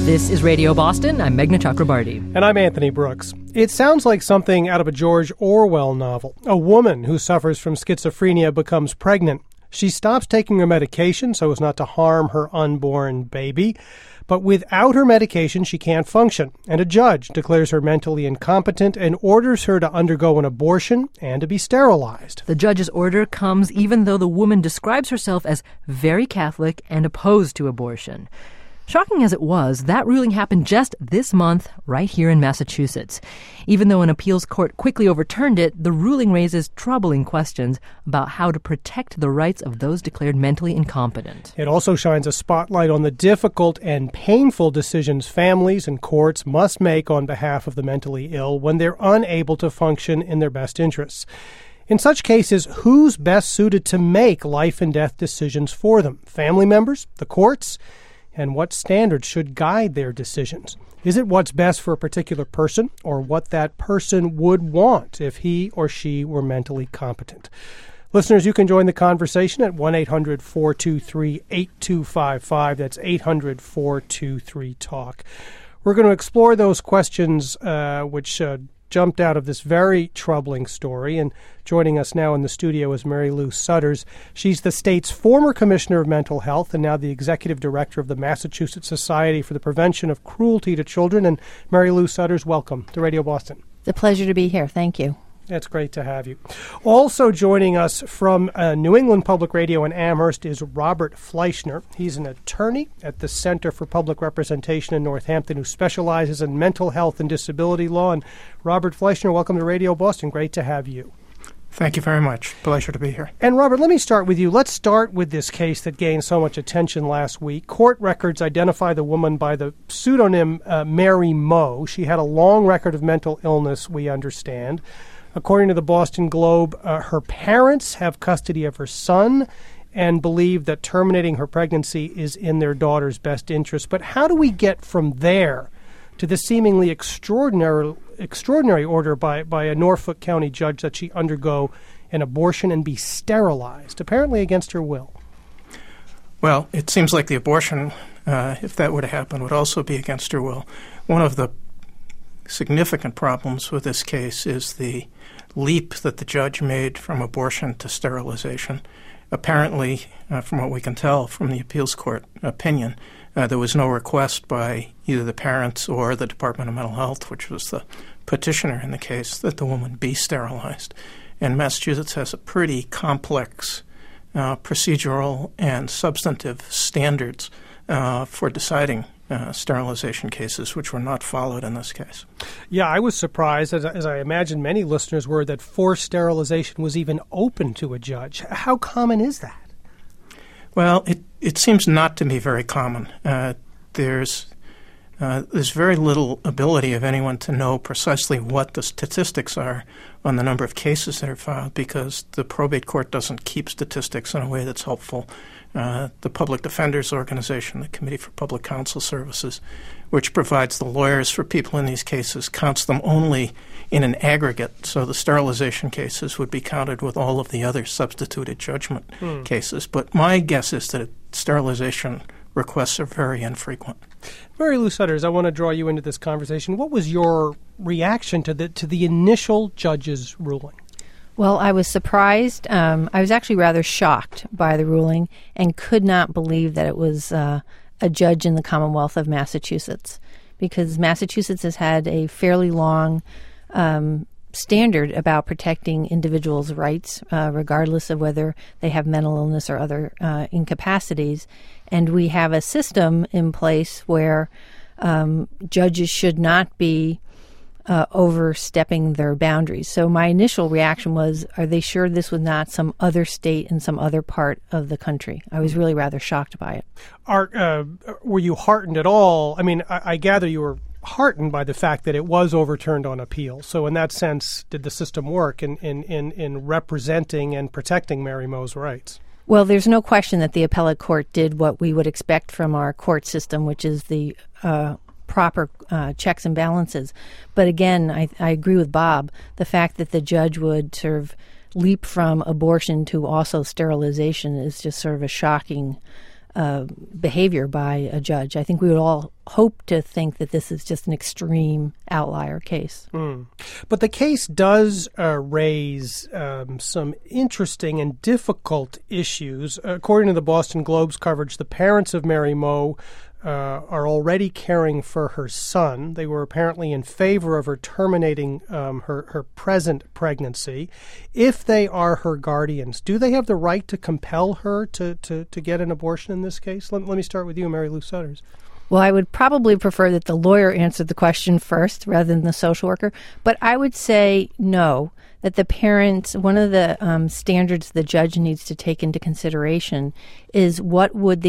This is Radio Boston. I'm Meghna Chakrabarty. And I'm Anthony Brooks. It sounds like something out of a George Orwell novel. A woman who suffers from schizophrenia becomes pregnant. She stops taking her medication so as not to harm her unborn baby. But without her medication, she can't function. And a judge declares her mentally incompetent and orders her to undergo an abortion and to be sterilized. The judge's order comes even though the woman describes herself as very Catholic and opposed to abortion. Shocking as it was, that ruling happened just this month right here in Massachusetts. Even though an appeals court quickly overturned it, the ruling raises troubling questions about how to protect the rights of those declared mentally incompetent. It also shines a spotlight on the difficult and painful decisions families and courts must make on behalf of the mentally ill when they're unable to function in their best interests. In such cases, who's best suited to make life and death decisions for them? Family members? The courts? And what standards should guide their decisions? Is it what's best for a particular person or what that person would want if he or she were mentally competent? Listeners, you can join the conversation at 1-800-423-8255. That's 800-423-TALK. We're going to explore those questions which jumped out of this very troubling story. And joining us now in the studio is Mary Lou Sudders. She's the state's former commissioner of mental health and now the executive director of the Massachusetts Society for the Prevention of Cruelty to Children. And Mary Lou Sudders, welcome to Radio Boston. It's a pleasure to be here. Thank you. It's great to have you. Also joining us from New England Public Radio in Amherst is Robert Fleischner. He's an attorney at the Center for Public Representation in Northampton who specializes in mental health and disability law. And Robert Fleischner, welcome to Radio Boston. Great to have you. Thank you very much. Pleasure to be here. And Robert, let me start with you. Let's start with this case that gained so much attention last week. Court records identify the woman by the pseudonym Mary Moe. She had a long record of mental illness, we understand. According to the Boston Globe, her parents have custody of her son and believe that terminating her pregnancy is in their daughter's best interest. But how do we get from there to the seemingly extraordinary order by a Norfolk County judge that she undergo an abortion and be sterilized, apparently against her will? Well, it seems like the abortion, if that were to happen, would also be against her will. One of the significant problems with this case is the leap that the judge made from abortion to sterilization. Apparently, from what we can tell from the appeals court opinion, there was no request by either the parents or the Department of Mental Health, which was the petitioner in the case, that the woman be sterilized. And Massachusetts has a pretty complex procedural and substantive standards for deciding sterilization cases, which were not followed in this case. Yeah, I was surprised, as I imagine many listeners were, that forced sterilization was even open to a judge. How common is that? Well, it seems not to be very common. There's very little ability of anyone to know precisely what the statistics are on the number of cases that are filed because the probate court doesn't keep statistics in a way that's helpful. The Public Defenders Organization, the Committee for Public Counsel Services, which provides the lawyers for people in these cases, counts them only in an aggregate. So the sterilization cases would be counted with all of the other substituted judgment cases. But my guess is that sterilization requests are very infrequent. Mary Lou Sudders, I want to draw you into this conversation. What was your reaction to the initial judge's ruling? Well, I was surprised. I was actually rather shocked by the ruling and could not believe that it was a judge in the Commonwealth of Massachusetts, because Massachusetts has had a fairly long standard about protecting individuals' rights, regardless of whether they have mental illness or other incapacities. And we have a system in place where judges should not be overstepping their boundaries. So my initial reaction was, are they sure this was not some other state in some other part of the country? I was really rather shocked by it. Were you heartened at all? I mean, I gather you were heartened by the fact that it was overturned on appeal. So in that sense, did the system work in representing and protecting Mary Moe's rights? Well, there's no question that the appellate court did what we would expect from our court system, which is the proper checks and balances. But again, I agree with Bob. The fact that the judge would sort of leap from abortion to also sterilization is just sort of a shocking behavior by a judge. I think we would all hope to think that this is just an extreme outlier case. But the case does raise some interesting and difficult issues. According to the Boston Globe's coverage, the parents of Mary Moe are already caring for her son. They were apparently in favor of her terminating her present pregnancy. If they are her guardians, do they have the right to compel her to get an abortion in this case? Let me start with you, Mary Lou Sutters. Well, I would probably prefer that the lawyer answered the question first rather than the social worker. But I would say no, that the parents, one of the standards the judge needs to take into consideration is what would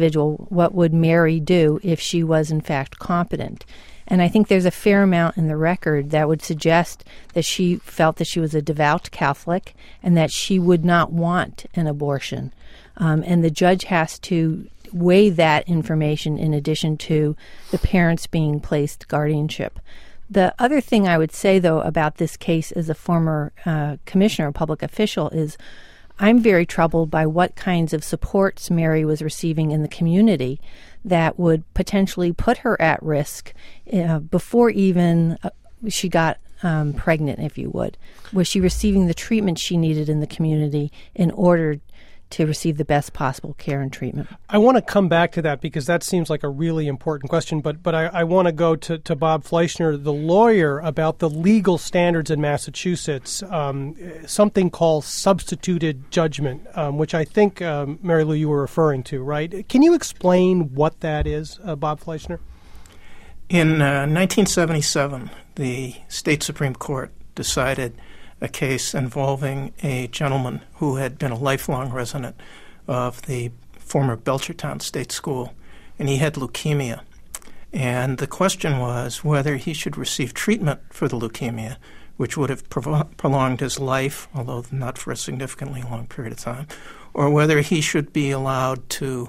Mary do if she was in fact competent. And I think there's a fair amount in the record that would suggest that she felt that she was a devout Catholic and that she would not want an abortion. And the judge has to weigh that information in addition to the parents being placed guardianship. The other thing I would say, though, about this case as a former commissioner or public official is I'm very troubled by what kinds of supports Mary was receiving in the community that would potentially put her at risk before even she got pregnant, if you would. Was she receiving the treatment she needed in the community in order to receive the best possible care and treatment? I want to come back to that because that seems like a really important question, but I want to go to Bob Fleischner, the lawyer, about the legal standards in Massachusetts, something called substituted judgment, which I think, Mary Lou, you were referring to, right? Can you explain what that is, Bob Fleischner? In 1977, the state Supreme Court decided a case involving a gentleman who had been a lifelong resident of the former Belchertown State School, and he had leukemia. And the question was whether he should receive treatment for the leukemia, which would have prolonged his life, although not for a significantly long period of time, or whether he should be allowed to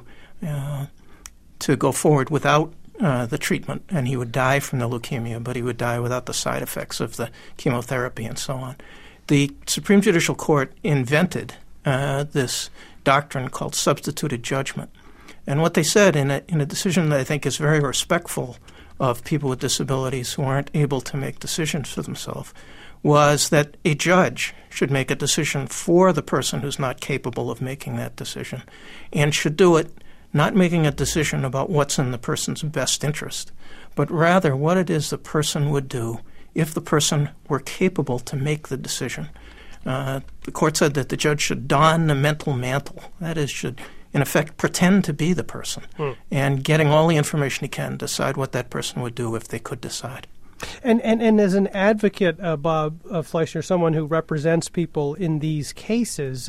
go forward without the treatment, and he would die from the leukemia, but he would die without the side effects of the chemotherapy and so on. The Supreme Judicial Court invented this doctrine called substituted judgment. And what they said in a decision that I think is very respectful of people with disabilities who aren't able to make decisions for themselves was that a judge should make a decision for the person who's not capable of making that decision and should do it not making a decision about what's in the person's best interest, but rather what it is the person would do if the person were capable to make the decision. The court said that the judge should don the mental mantle, that is, should, in effect, pretend to be the person, and getting all the information he can, decide what that person would do if they could decide. And as an advocate, Bob Fleischner, someone who represents people in these cases,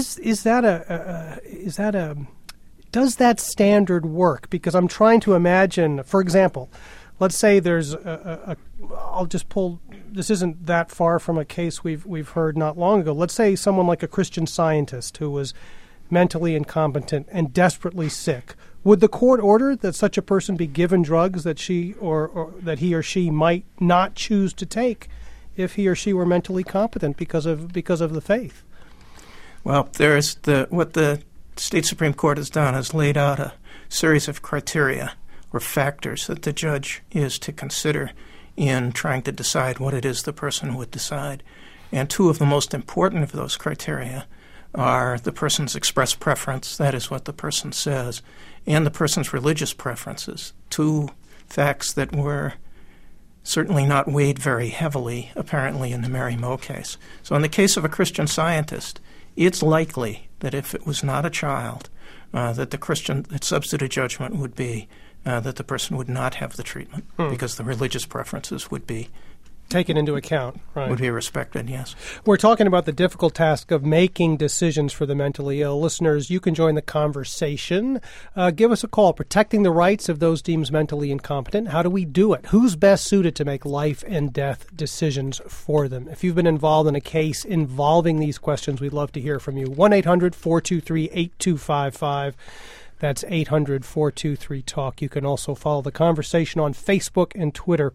does that standard work? Because I'm trying to imagine, for example, let's say there's I'll just pull, this isn't that far from a case we've heard not long ago. Let's say someone like a Christian Scientist who was mentally incompetent and desperately sick. Would the court order that such a person be given drugs that she or that he or she might not choose to take if he or she were mentally competent because of the faith? Well, there's what the state Supreme Court has done is laid out a series of criteria or factors that the judge is to consider in trying to decide what it is the person would decide. And two of the most important of those criteria are the person's express preference, that is what the person says, and the person's religious preferences, two facts that were certainly not weighed very heavily, apparently, in the Mary Moe case. So in the case of a Christian Scientist, it's likely that if it was not a child, that substitute judgment would be that the person would not have the treatment because the religious preferences would be taken into account, right? Would be respected, yes. We're talking about the difficult task of making decisions for the mentally ill. Listeners, you can join the conversation. Give us a call. Protecting the rights of those deemed mentally incompetent. How do we do it? Who's best suited to make life and death decisions for them? If you've been involved in a case involving these questions, we'd love to hear from you. 1-800-423-8255. That's 800-423-TALK. You can also follow the conversation on Facebook and Twitter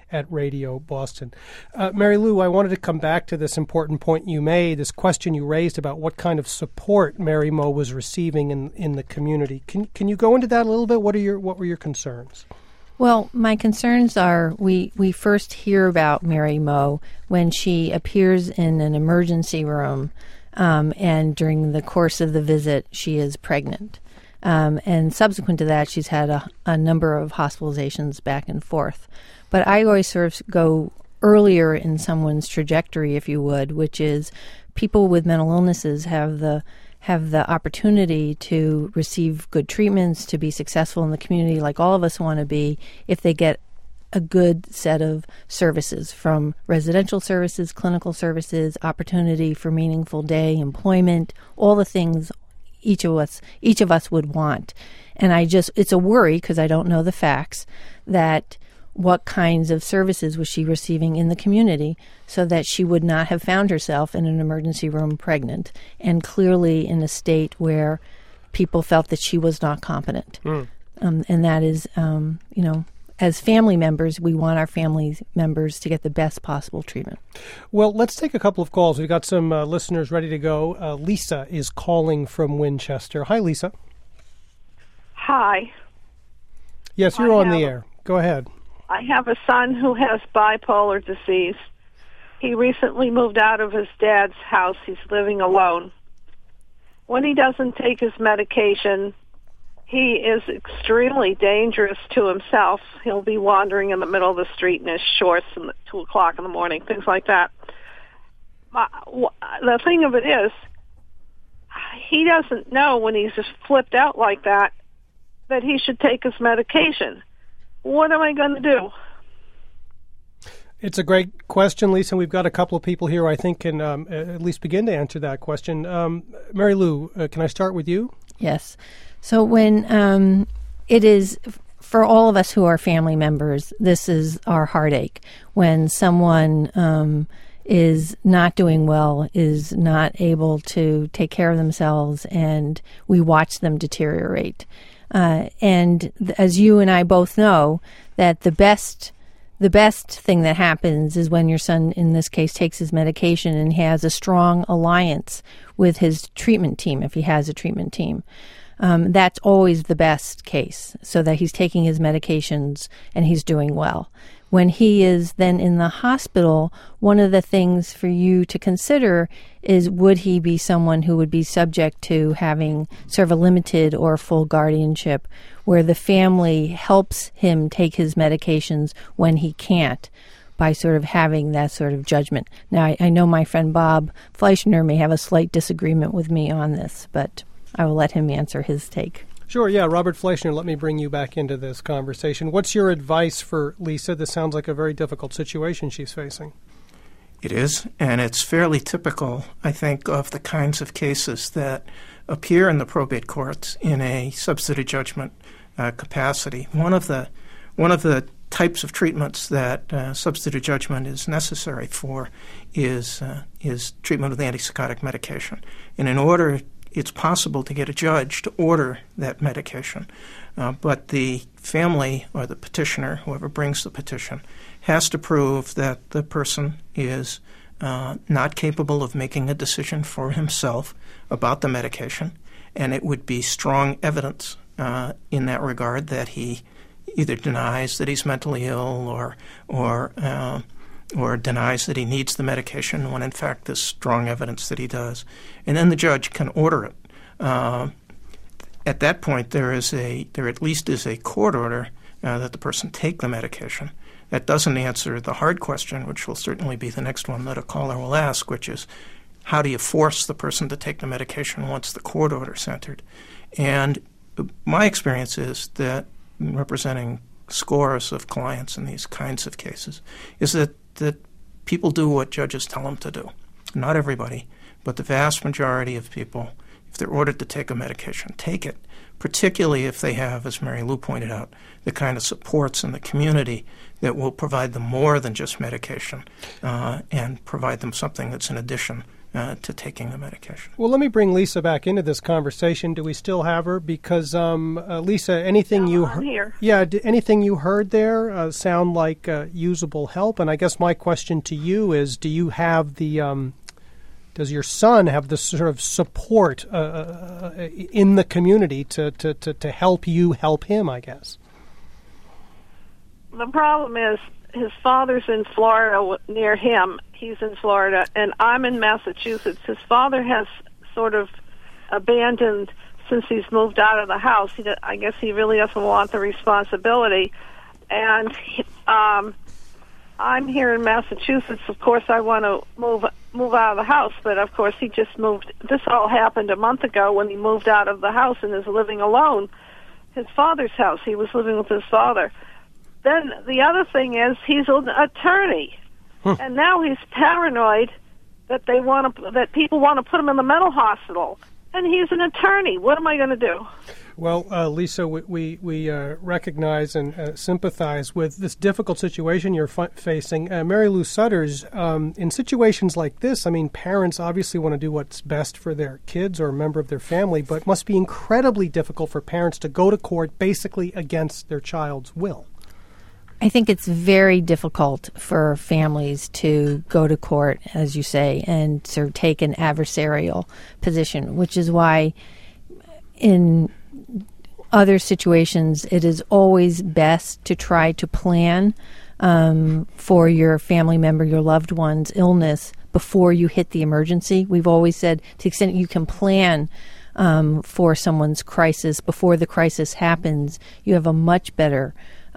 at Radio Boston. Mary Lou, I wanted to come back to this important point you made, this question you raised about what kind of support Mary Moe was receiving in the community. Can you go into that a little bit? What were your concerns? Well, my concerns are we first hear about Mary Moe when she appears in an emergency room, and during the course of the visit, she is pregnant. And subsequent to that, she's had a number of hospitalizations back and forth. But I always sort of go earlier in someone's trajectory, if you would, which is people with mental illnesses have the opportunity to receive good treatments, to be successful in the community like all of us want to be, if they get a good set of services, from residential services, clinical services, opportunity for meaningful day, employment, all the things each of us would want. And it's a worry, because I don't know the facts, that what kinds of services was she receiving in the community so that she would not have found herself in an emergency room pregnant, and clearly in a state where people felt that she was not competent. And that is, as family members, we want our family members to get the best possible treatment. Well, let's take a couple of calls. We've got some listeners ready to go. Lisa is calling from Winchester. Hi, Lisa. Hi. Yes, you're on the air. Go ahead. I have a son who has bipolar disease. He recently moved out of his dad's house. He's living alone. When he doesn't take his medication, he is extremely dangerous to himself. He'll be wandering in the middle of the street in his shorts at 2 o'clock in the morning, things like that. The thing of it is, he doesn't know when he's just flipped out like that he should take his medication. What am I going to do? It's a great question, Lisa. We've got a couple of people here I think can at least begin to answer that question. Mary Lou, can I start with you? Yes. So when it is, for all of us who are family members, this is our heartache. When someone is not doing well, is not able to take care of themselves, and we watch them deteriorate. And as you and I both know, that the best thing that happens is when your son, in this case, takes his medication and has a strong alliance with his treatment team, if he has a treatment team. That's always the best case, so that he's taking his medications and he's doing well. When he is then in the hospital, one of the things for you to consider is, would he be someone who would be subject to having sort of a limited or full guardianship, where the family helps him take his medications when he can't, by sort of having that sort of judgment. Now, I know my friend Bob Fleischner may have a slight disagreement with me on this, but I will let him answer his take. Sure, yeah. Robert Fleischner, let me bring you back into this conversation. What's your advice for Lisa? This sounds like a very difficult situation she's facing. It is, and it's fairly typical, I think, of the kinds of cases that appear in the probate courts in a substitute judgment capacity. One of the types of treatments that substitute judgment is necessary for is treatment with antipsychotic medication. And in order, it's possible to get a judge to order that medication, but the family or the petitioner, whoever brings the petition, has to prove that the person is not capable of making a decision for himself about the medication, and it would be strong evidence in that regard that he either denies that he's mentally ill or denies that he needs the medication when in fact there's strong evidence that he does. And then the judge can order it. At that point, there at least is a court order that the person take the medication. That doesn't answer the hard question, which will certainly be the next one that a caller will ask, which is, how do you force the person to take the medication once the court order is entered? And my experience is that, representing scores of clients in these kinds of cases, is that people do what judges tell them to do. Not everybody, but the vast majority of people, if they're ordered to take a medication, take it, particularly if they have, as Mary Lou pointed out, the kind of supports in the community that will provide them more than just medication and provide them something that's in addition to taking the medication. Well, let me bring Lisa back into this conversation. Do we still have her? Because Lisa, anything you heard? Here. Yeah, anything you heard there sound like usable help? And I guess my question to you is: do you have the? Does your son have the sort of support in the community to help you help him? I guess. The problem is his father's in Florida near him. He's in Florida, and I'm in Massachusetts. His father has sort of abandoned since he's moved out of the house. I guess he really doesn't want the responsibility. And I'm here in Massachusetts. Of course, I want to move out of the house, but of course he just moved. This all happened a month ago when he moved out of the house and is living alone. His father's house. He was living with his father. Then the other thing is he's an attorney, and now he's paranoid that that people want to put him in the mental hospital, and he's an attorney. What am I going to do? Well, Lisa, we recognize and sympathize with this difficult situation you're facing. Mary Lou Sutters, in situations like this, I mean, parents obviously want to do what's best for their kids or a member of their family, but it must be incredibly difficult for parents to go to court basically against their child's will. I think it's very difficult for families to go to court, as you say, and sort of take an adversarial position, which is why in other situations it is always best to try to plan for your family member, your loved one's illness before you hit the emergency. We've always said to the extent you can plan for someone's crisis before the crisis happens, you have a much better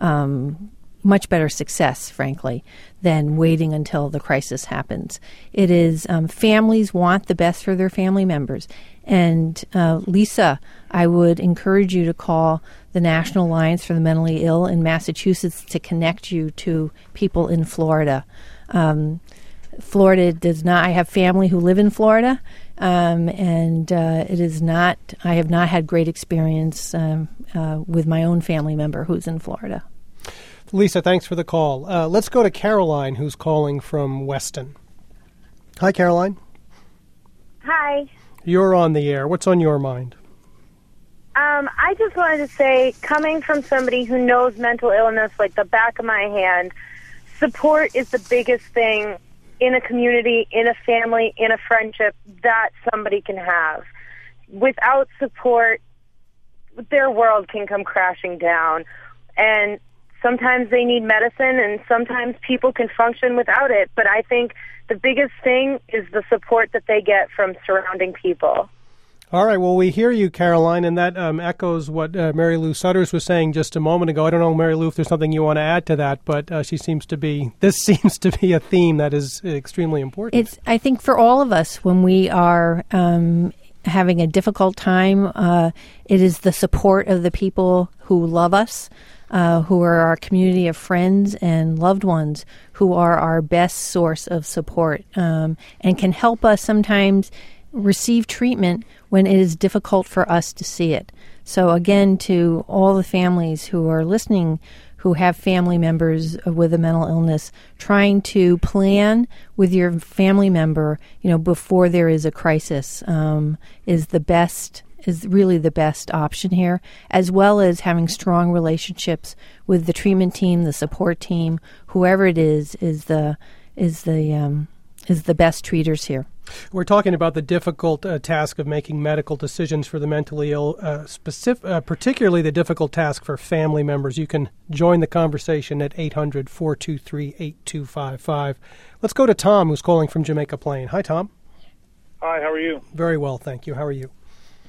success, frankly, than waiting until the crisis happens. It is families want the best for their family members. And Lisa, I would encourage you to call the National Alliance for the Mentally Ill in Massachusetts to connect you to people in Florida. Florida does not. I have family who live in Florida, and it is not. I have not had great experience with my own family member who's in Florida. Lisa, thanks for the call. Let's go to Caroline, who's calling from Weston. Hi, Caroline. Hi. You're on the air. What's on your mind? I just wanted to say, coming from somebody who knows mental illness like the back of my hand, support is the biggest thing in a community, in a family, in a friendship that somebody can have. Without support, their world can come crashing down. And sometimes they need medicine, and sometimes people can function without it. But I think the biggest thing is the support that they get from surrounding people. All right. Well, we hear you, Caroline, and that echoes what Mary Lou Sutters was saying just a moment ago. I don't know, Mary Lou, if there's something you want to add to that, but this seems to be a theme that is extremely important. I think for all of us, when we are having a difficult time, it is the support of the people who love us, who are our community of friends and loved ones, who are our best source of support and can help us sometimes receive treatment when it is difficult for us to see it. So again, to all the families who are listening, who have family members with a mental illness, trying to plan with your family member, before there is a crisis, is really the best option here, as well as having strong relationships with the treatment team, the support team, whoever it is the best treaters here. We're talking about the difficult task of making medical decisions for the mentally ill, particularly the difficult task for family members. You can join the conversation at 800-423-8255. Let's go to Tom, who's calling from Jamaica Plain. Hi, Tom. Hi, how are you? Very well, thank you. How are you?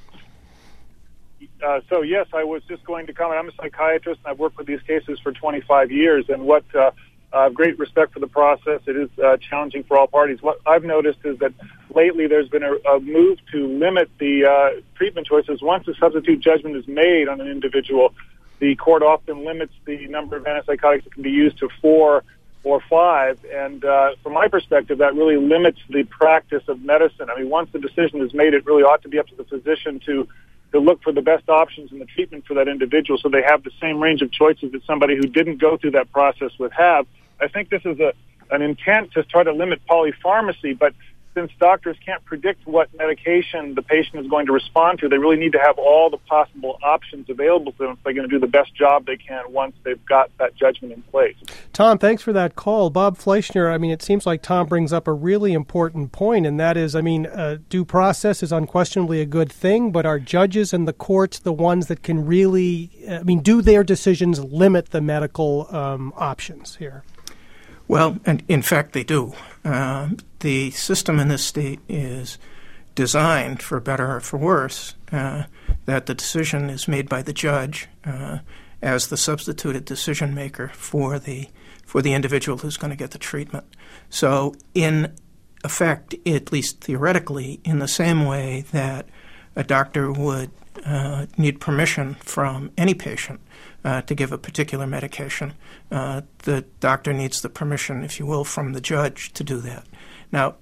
Yes, I was just going to comment. I'm a psychiatrist, and I've worked with these cases for 25 years, and what great respect for the process. It is challenging for all parties. What I've noticed is that lately there's been a move to limit the treatment choices. Once a substitute judgment is made on an individual, the court often limits the number of antipsychotics that can be used to 4 or 5. And from my perspective, that really limits the practice of medicine. I mean, once the decision is made, it really ought to be up to the physician to look for the best options in the treatment for that individual so they have the same range of choices that somebody who didn't go through that process would have. I think this is an intent to try to limit polypharmacy, but since doctors can't predict what medication the patient is going to respond to, they really need to have all the possible options available to them if they're going to do the best job they can once they've got that judgment in place. Tom, thanks for that call. Bob Fleischner, I mean, it seems like Tom brings up a really important point, and that is, I mean, due process is unquestionably a good thing, but are judges and the courts the ones that can really, do their decisions limit the medical options here? Well, and in fact, they do. The system in this state is designed, for better or for worse, that the decision is made by the judge as the substituted decision maker for the individual who's going to get the treatment. So, in effect, at least theoretically, in the same way that a doctor would need permission from any patient to give a particular medication, the doctor needs the permission, if you will, from the judge to do that. Now,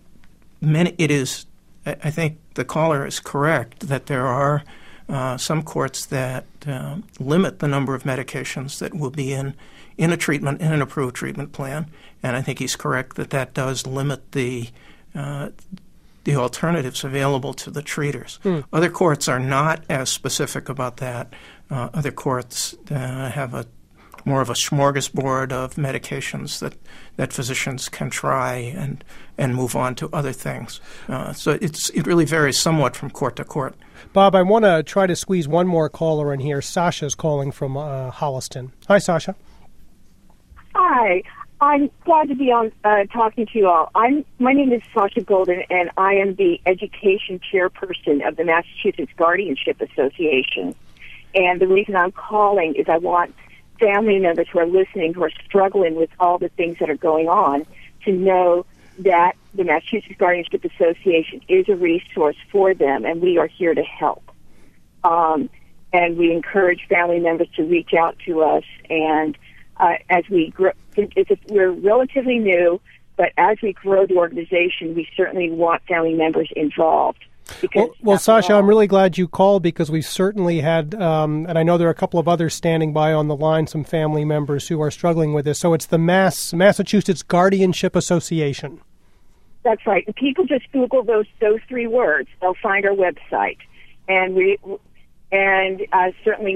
I think the caller is correct that there are some courts that limit the number of medications that will be in a treatment, in an approved treatment plan, and I think he's correct that does limit the alternatives available to the treaters. Other courts are not as specific about that. Other courts have more of a smorgasbord of medications that physicians can try and move on to other things. So it really varies somewhat from court to court. Bob, I want to try to squeeze one more caller in here. Sasha's calling from Holliston. Hi, Sasha. Hi. I'm glad to be on talking to you all. My name is Sasha Golden, and I am the education chairperson of the Massachusetts Guardianship Association. And the reason I'm calling is I want family members who are listening, who are struggling with all the things that are going on, to know that the Massachusetts Guardianship Association is a resource for them, and we are here to help. And we encourage family members to reach out to us, and as we grow, we're relatively new, but as we grow the organization, we certainly want family members involved. Well, Sasha, I'm really glad you called, because we've certainly had, and I know there are a couple of others standing by on the line, some family members who are struggling with this. So it's the Massachusetts Guardianship Association. That's right. And people just Google those three words. They'll find our website. And certainly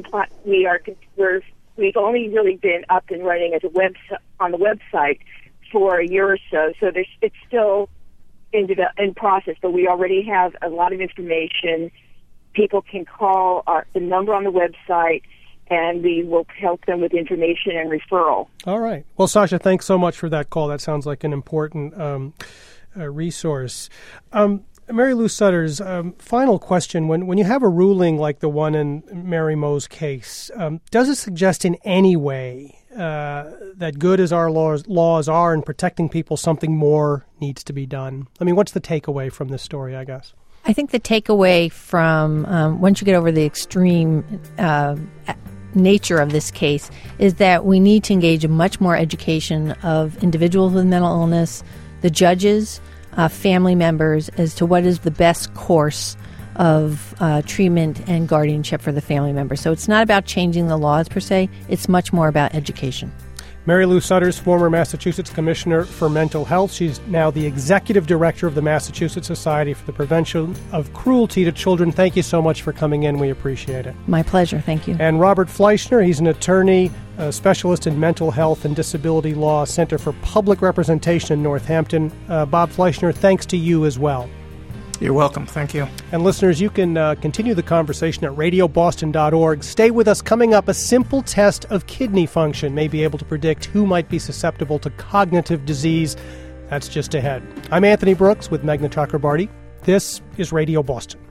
we've only really been up and running as on the website for a year or so. So it's still in process, but we already have a lot of information. People can call the number on the website, and we will help them with information and referral. All right. Well, Sasha, thanks so much for that call. That sounds like an important resource. Mary Lou Sutters, final question. When you have a ruling like the one in Mary Moe's case, does it suggest in any way that good as our laws are in protecting people, something more needs to be done? I mean, what's the takeaway from this story, I guess? I think the takeaway from once you get over the extreme nature of this case is that we need to engage in much more education of individuals with mental illness, the judges, family members, as to what is the best course of treatment and guardianship for the family member. So it's not about changing the laws per se, it's much more about education. Mary Lou Sutters, former Massachusetts Commissioner for Mental Health. She's now the Executive Director of the Massachusetts Society for the Prevention of Cruelty to Children. Thank you so much for coming in. We appreciate it. My pleasure. Thank you. And Robert Fleischner, he's an attorney, a specialist in mental health and disability law, Center for Public Representation in Northampton. Bob Fleischner, thanks to you as well. You're welcome. Thank you. And listeners, you can continue the conversation at radioboston.org. Stay with us. Coming up, a simple test of kidney function may be able to predict who might be susceptible to cognitive disease. That's just ahead. I'm Anthony Brooks with Meghna Chakrabarty. This is Radio Boston.